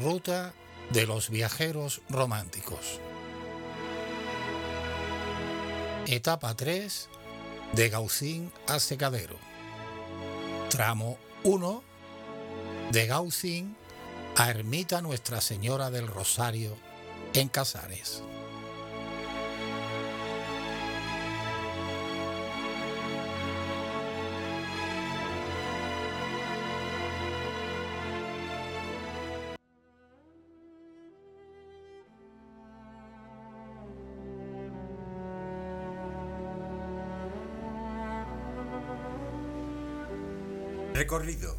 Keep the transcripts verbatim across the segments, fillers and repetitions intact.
Ruta de los viajeros románticos. Etapa tres, de Gaucín a Secadero. Tramo uno, de Gaucín a Ermita Nuestra Señora del Rosario en Casares. Recorrido.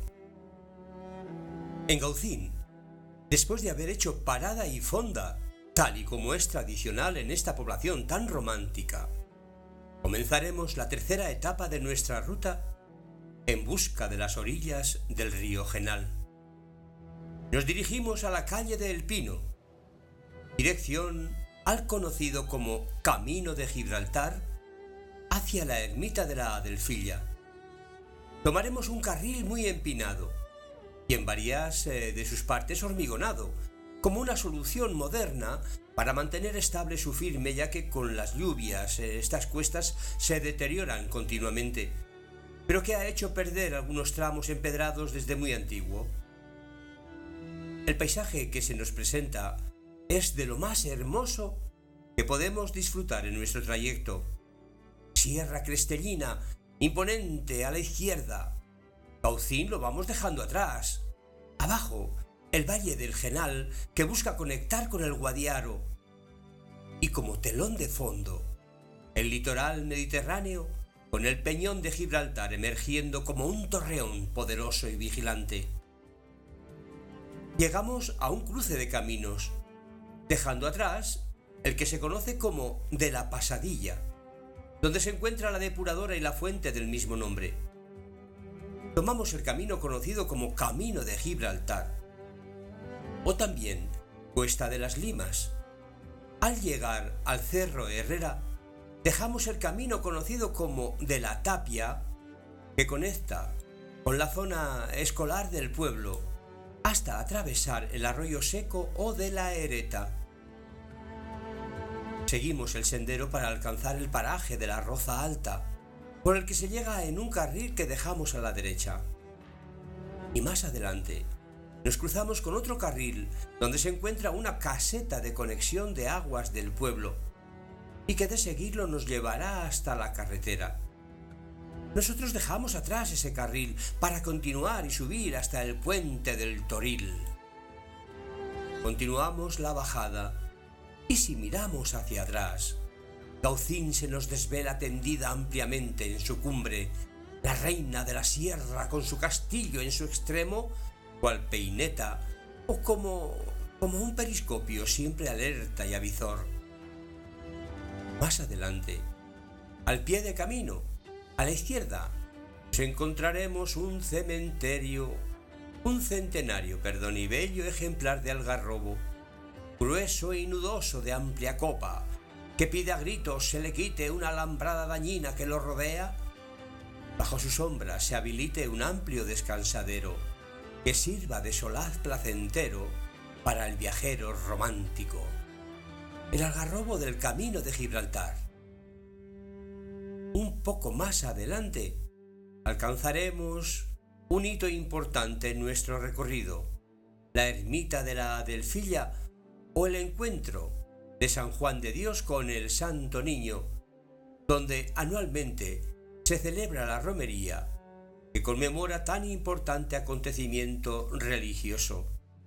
En Gaucín, después de haber hecho parada y fonda, tal y como es tradicional en esta población tan romántica, comenzaremos la tercera etapa de nuestra ruta en busca de las orillas del río Genal. Nos dirigimos a la calle de El Pino, dirección al conocido como Camino de Gibraltar, hacia la ermita de la Adelfilla. Tomaremos un carril muy empinado y en varias eh, de sus partes hormigonado, como una solución moderna para mantener estable su firme, ya que con las lluvias eh, estas cuestas se deterioran continuamente, pero que ha hecho perder algunos tramos empedrados desde muy antiguo. El paisaje que se nos presenta es de lo más hermoso que podemos disfrutar en nuestro trayecto. Sierra Crestellina, imponente a la izquierda. Gaucín lo vamos dejando atrás. Abajo, el valle del Genal, que busca conectar con el Guadiaro. Y como telón de fondo, el litoral mediterráneo, con el peñón de Gibraltar emergiendo como un torreón poderoso y vigilante. Llegamos a un cruce de caminos, dejando atrás el que se conoce como de la Pasadilla, donde se encuentra la depuradora y la fuente del mismo nombre. Tomamos el camino conocido como Camino de Gibraltar, o también Cuesta de las Limas. Al llegar al Cerro Herrera, dejamos el camino conocido como de la Tapia, que conecta con la zona escolar del pueblo, hasta atravesar el Arroyo Seco o de la Ereta. Seguimos el sendero para alcanzar el paraje de la Roza Alta, por el que se llega en un carril que dejamos a la derecha. Y más adelante, nos cruzamos con otro carril donde se encuentra una caseta de conexión de aguas del pueblo, y que de seguirlo nos llevará hasta la carretera. Nosotros dejamos atrás ese carril para continuar y subir hasta el puente del Toril. Continuamos la bajada. Y si miramos hacia atrás, Gaucín se nos desvela tendida ampliamente en su cumbre, la reina de la sierra con su castillo en su extremo, cual peineta o como, como un periscopio siempre alerta y avizor. Más adelante, al pie de camino, a la izquierda, nos encontraremos un cementerio, un centenario, perdón, y bello ejemplar de algarrobo, grueso y nudoso de amplia copa, que pide a gritos se le quite una alambrada dañina que lo rodea. Bajo su sombra se habilite un amplio descansadero, que sirva de solaz placentero para el viajero romántico. El algarrobo del Camino de Gibraltar. Un poco más adelante, alcanzaremos un hito importante en nuestro recorrido, la ermita de la Adelfilla, o el encuentro de San Juan de Dios con el Santo Niño, donde anualmente se celebra la romería que conmemora tan importante acontecimiento religioso.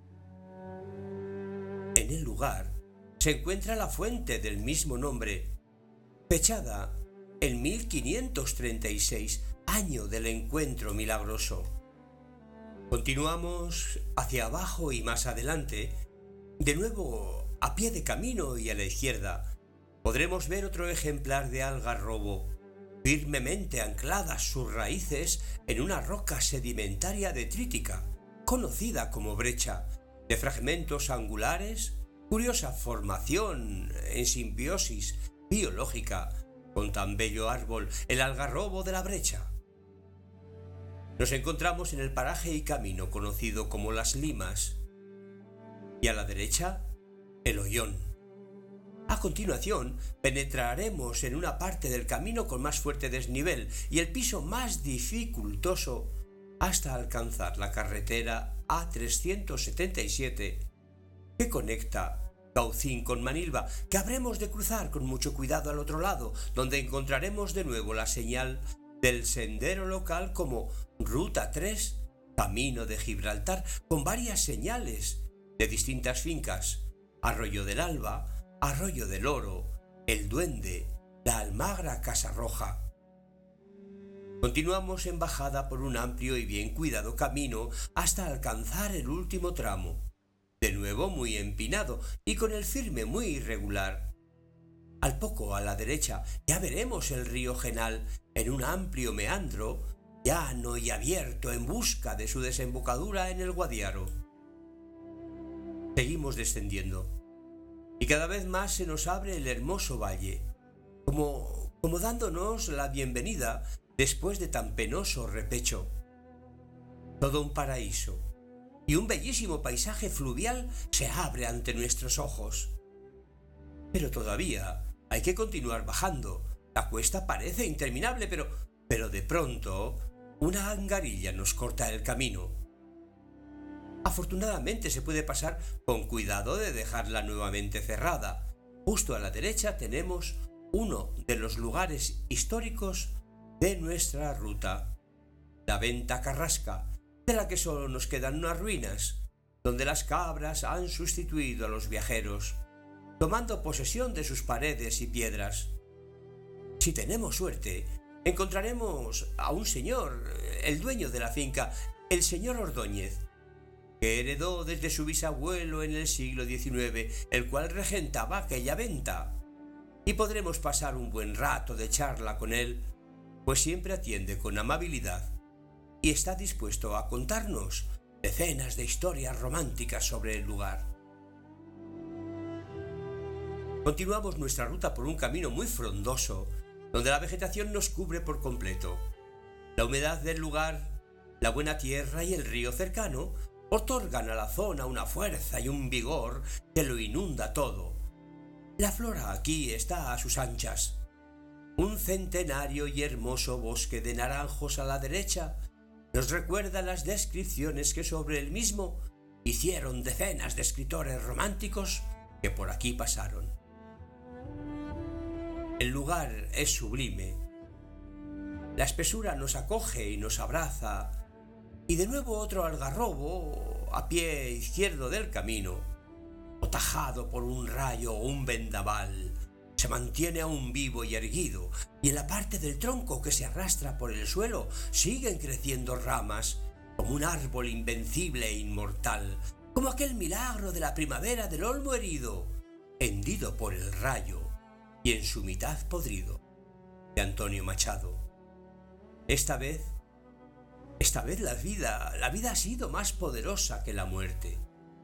En el lugar se encuentra la fuente del mismo nombre, fechada en mil quinientos treinta y seis, año del encuentro milagroso. Continuamos hacia abajo y más adelante, de nuevo a pie de camino y a la izquierda, podremos ver otro ejemplar de algarrobo, firmemente ancladas sus raíces en una roca sedimentaria detrítica, conocida como brecha, de fragmentos angulares, curiosa formación en simbiosis biológica con tan bello árbol, el algarrobo de la brecha. Nos encontramos en el paraje y camino conocido como Las Limas. y a la derecha el Ollón. A continuación, penetraremos en una parte del camino con más fuerte desnivel y el piso más dificultoso hasta alcanzar la carretera A trescientos setenta y siete que conecta Gaucín con Manilva, que habremos de cruzar con mucho cuidado al otro lado, donde encontraremos de nuevo la señal del sendero local como Ruta tres, Camino de Gibraltar, con varias señales de distintas fincas: Arroyo del Alba, Arroyo del Oro, El Duende, La Almagra Casarroja. Continuamos en bajada por un amplio y bien cuidado camino hasta alcanzar el último tramo, de nuevo muy empinado y con el firme muy irregular. Al poco a la derecha ya veremos el río Genal en un amplio meandro, llano y abierto en busca de su desembocadura en el Guadiaro. Seguimos descendiendo y cada vez más se nos abre el hermoso valle, como, como dándonos la bienvenida después de tan penoso repecho. Todo un paraíso y un bellísimo paisaje fluvial se abre ante nuestros ojos. Pero todavía hay que continuar bajando. La cuesta parece interminable, pero, pero de pronto una angarilla nos corta el camino. Afortunadamente se puede pasar con cuidado de dejarla nuevamente cerrada. Justo a la derecha tenemos uno de los lugares históricos de nuestra ruta, la Venta Carrasca, de la que solo nos quedan unas ruinas, donde las cabras han sustituido a los viajeros, tomando posesión de sus paredes y piedras. Si tenemos suerte, encontraremos a un señor, el dueño de la finca, el señor Ordóñez, que heredó desde su bisabuelo en el siglo diecinueve, el cual regentaba aquella venta, y podremos pasar un buen rato de charla con él, pues siempre atiende con amabilidad y está dispuesto a contarnos decenas de historias románticas sobre el lugar. Continuamos nuestra ruta por un camino muy frondoso, donde la vegetación nos cubre por completo. La humedad del lugar, la buena tierra y el río cercano otorgan a la zona una fuerza y un vigor que lo inunda todo. La flora aquí está a sus anchas. Un centenario y hermoso bosque de naranjos a la derecha nos recuerda las descripciones que sobre el mismo hicieron decenas de escritores románticos que por aquí pasaron. El lugar es sublime. La espesura nos acoge y nos abraza, y de nuevo otro algarrobo a pie izquierdo del camino, o tajado por un rayo o un vendaval, se mantiene aún vivo y erguido, y en la parte del tronco que se arrastra por el suelo siguen creciendo ramas, como un árbol invencible e inmortal, como aquel milagro de la primavera del olmo herido, hendido por el rayo y en su mitad podrido, de Antonio Machado. Esta vez, esta vez la vida, la vida ha sido más poderosa que la muerte.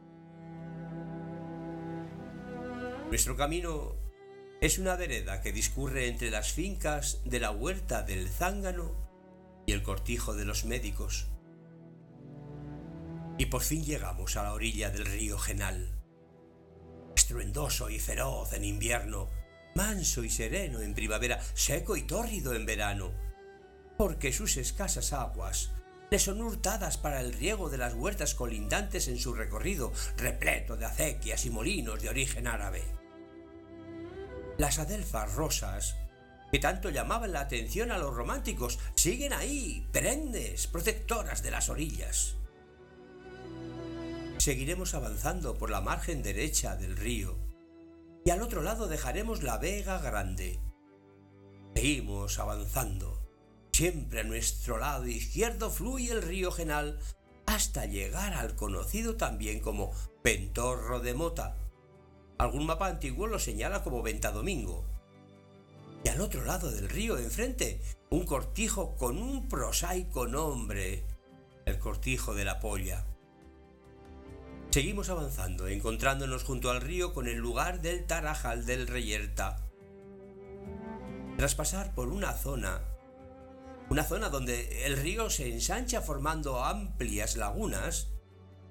Nuestro camino es una vereda que discurre entre las fincas de la Huerta del Zángano y el Cortijo de los Médicos. Y por fin llegamos a la orilla del río Genal, estruendoso y feroz en invierno, manso y sereno en primavera, seco y tórrido en verano, porque sus escasas aguas le son hurtadas para el riego de las huertas colindantes en su recorrido, repleto de acequias y molinos de origen árabe. Las adelfas rosas, que tanto llamaban la atención a los románticos, siguen ahí, perennes, protectoras de las orillas. Seguiremos avanzando por la margen derecha del río, y al otro lado dejaremos la Vega Grande. Seguimos avanzando. Siempre a nuestro lado izquierdo fluye el río Genal hasta llegar al conocido también como Pentorro de Mota. Algún mapa antiguo lo señala como Ventadomingo. Y al otro lado del río, enfrente, un cortijo con un prosaico nombre, el Cortijo de la Polla. Seguimos avanzando, encontrándonos junto al río con el lugar del Tarajal del Reyerta. Tras pasar por una zona, una zona donde el río se ensancha formando amplias lagunas,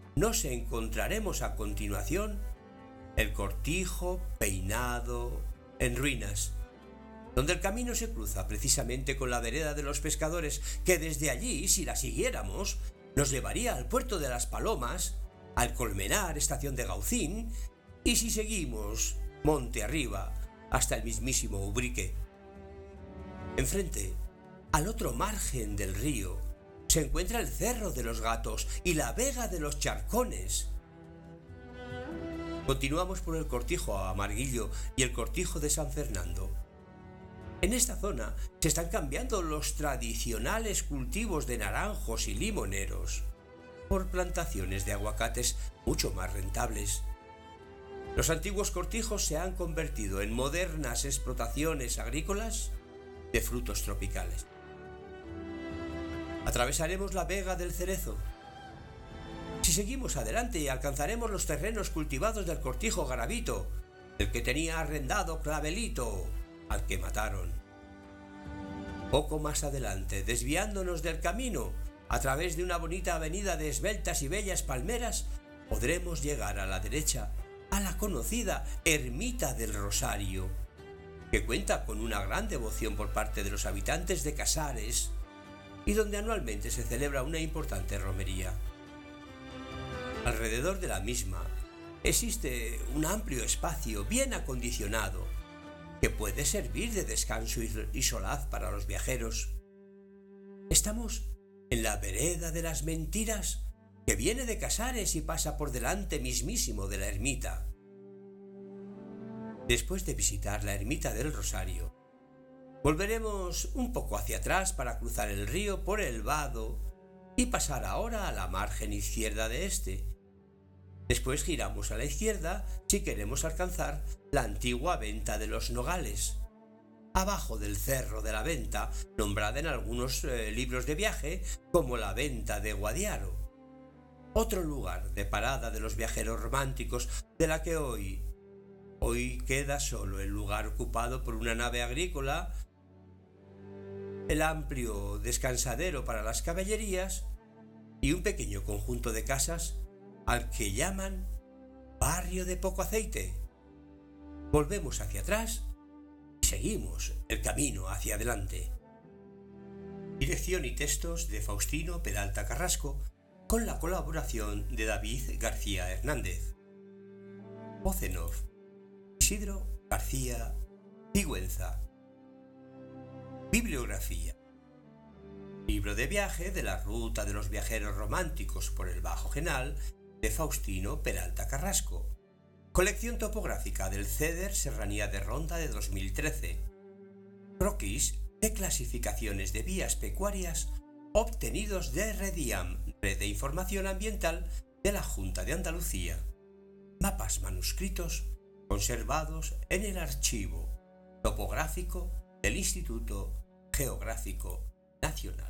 nos encontraremos a continuación el cortijo peinado en ruinas, donde el camino se cruza precisamente con la vereda de los pescadores, que desde allí, si la siguiéramos, nos llevaría al puerto de las Palomas, al Colmenar, estación de Gaucín, y si seguimos monte arriba hasta el mismísimo Ubrique. Enfrente, al otro margen del río, se encuentra el Cerro de los Gatos y la Vega de los Charcones. Continuamos por el cortijo a Marguillo y el cortijo de San Fernando. En esta zona se están cambiando los tradicionales cultivos de naranjos y limoneros por plantaciones de aguacates mucho más rentables. Los antiguos cortijos se han convertido en modernas explotaciones agrícolas de frutos tropicales. Atravesaremos la Vega del Cerezo. Si seguimos adelante, alcanzaremos los terrenos cultivados del cortijo Garavito, el que tenía arrendado Clavelito, al que mataron. Poco más adelante, desviándonos del camino, a través de una bonita avenida de esbeltas y bellas palmeras, podremos llegar a la derecha a la conocida Ermita del Rosario, que cuenta con una gran devoción por parte de los habitantes de Casares y donde anualmente se celebra una importante romería. Alrededor de la misma existe un amplio espacio bien acondicionado que puede servir de descanso y solaz para los viajeros. Estamos en la vereda de las Mentiras, que viene de Casares y pasa por delante mismísimo de la ermita. Después de visitar la ermita del Rosario, volveremos un poco hacia atrás para cruzar el río por el vado y pasar ahora a la margen izquierda de este. Después giramos a la izquierda si queremos alcanzar la antigua Venta de los Nogales, abajo del Cerro de la Venta, nombrada en algunos eh, libros de viaje como la Venta de Guadiaro, otro lugar de parada de los viajeros románticos, de la que hoy, hoy queda solo el lugar ocupado por una nave agrícola, el amplio descansadero para las caballerías y un pequeño conjunto de casas al que llaman Barrio de Poco Aceite. Volvemos hacia atrás y seguimos el camino hacia adelante. Dirección y textos de Faustino Peralta Carrasco, con la colaboración de David García Hernández. Voz en off, Isidro García Sigüenza. Bibliografía: libro de viaje de la Ruta de los Viajeros Románticos por el Bajo Genal, de Faustino Peralta Carrasco. Colección topográfica del Ceder Serranía de Ronda de dos mil trece. Croquis de clasificaciones de vías pecuarias obtenidos de REDIAM, Red de Información Ambiental de la Junta de Andalucía. Mapas manuscritos conservados en el archivo topográfico del Instituto Geográfico Nacional.